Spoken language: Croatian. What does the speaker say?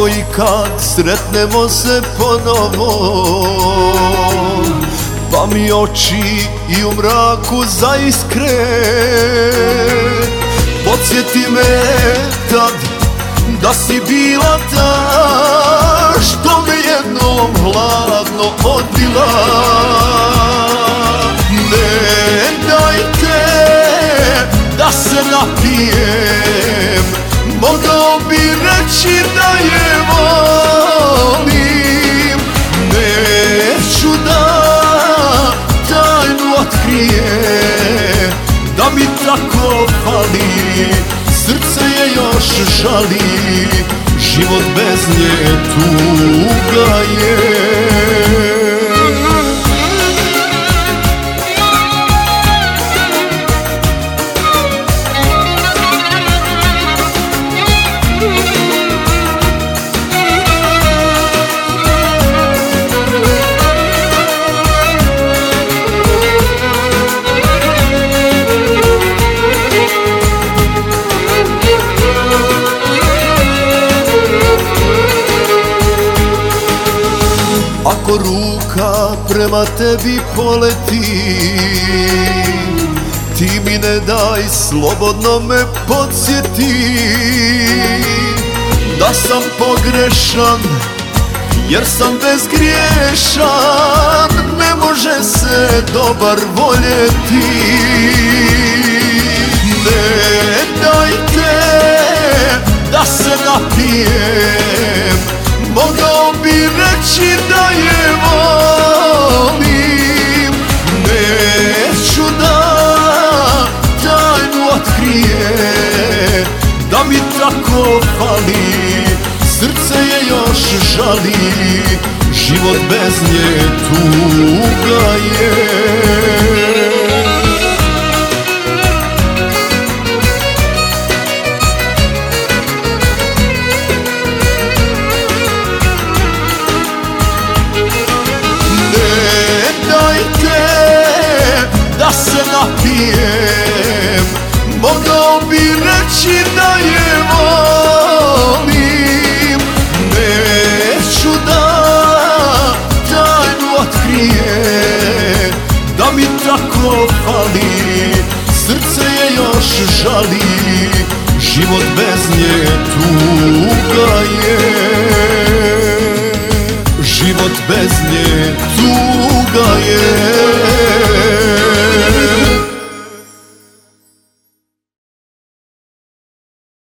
Ako i kad sretnemo se ponovo, pa mi oči i u mraku zaiskre, podsjeti me tad da si bila ta što me jednom hladno odbila. Ne dajte da se napijem, mogao bi reći da je volim. Neću da tajnu otkrijem, da mi tako fali, srce je još žali, život bez nje tuga je. Ako ruka prema tebi poleti, ti mi ne daj, slobodno me podsjeti da sam pogrešan, jer sam bezgriješan. Ne može se dobar voljeti. Ne dajte da se napijem, mogao bi reći da je volim. Neću da tajnu otkrijem, da mi tako fali, srce je još žali, život bez nje tuga je. Da se napijem, mogao bi reći da je volim. Neću da tajnu otkrijem, da mi tako fali, srce je još žali, život bez nje tu